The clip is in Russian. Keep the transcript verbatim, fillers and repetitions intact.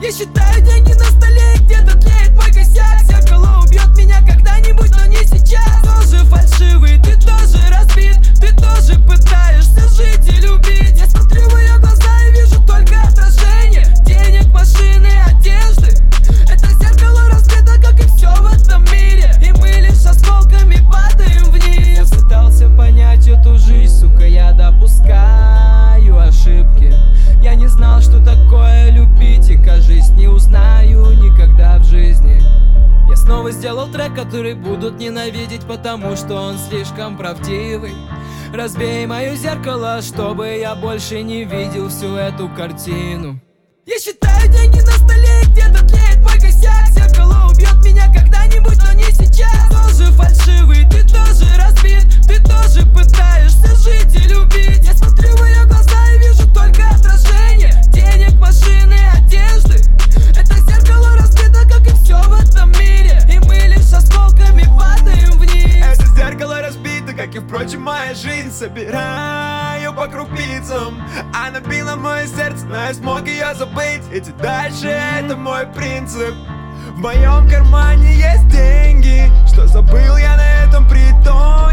Я считаю деньги на столе, где-то тлеет мой косяк. Зеркало убьет меня когда-нибудь, но не сейчас. Тоже фальшивый, ты тоже разбит, ты тоже пытаешься жить и любить. Я смотрю в ее глаза и вижу только отражение денег, машины, одежды. Это зеркало разбито, как и все в этом мире, и мы лишь осколками падаем вниз. Я пытался понять эту жизнь, сука, я допускаю ошибки. Я не знал, что такое любить, и, кажись, не узнаю никогда в жизни. Я снова сделал трек, который будут ненавидеть, потому что он слишком правдивый. Разбей мое зеркало, чтобы я больше не видел всю эту картину. Я считаю деньги на столе, где-то тлеет мой косяк. Зеркало убьет меня когда-нибудь, но не сейчас. Тоже фальшивый, ты тоже разбит, ты тоже пытаешься жить и любить. Я смотрю в ее глаза и вижу только отражение денег, машины, одежды. Это зеркало разбито, как и все в этом мире, и мы лишь осколками падаем вниз. Это зеркало разбито, как и, впрочем, моя жизнь. Собираю по крупицам, она била мое сердце, но я смог ее забыть. Идти дальше, это мой принцип. В моем кармане есть деньги, что забыл я на этом притоне.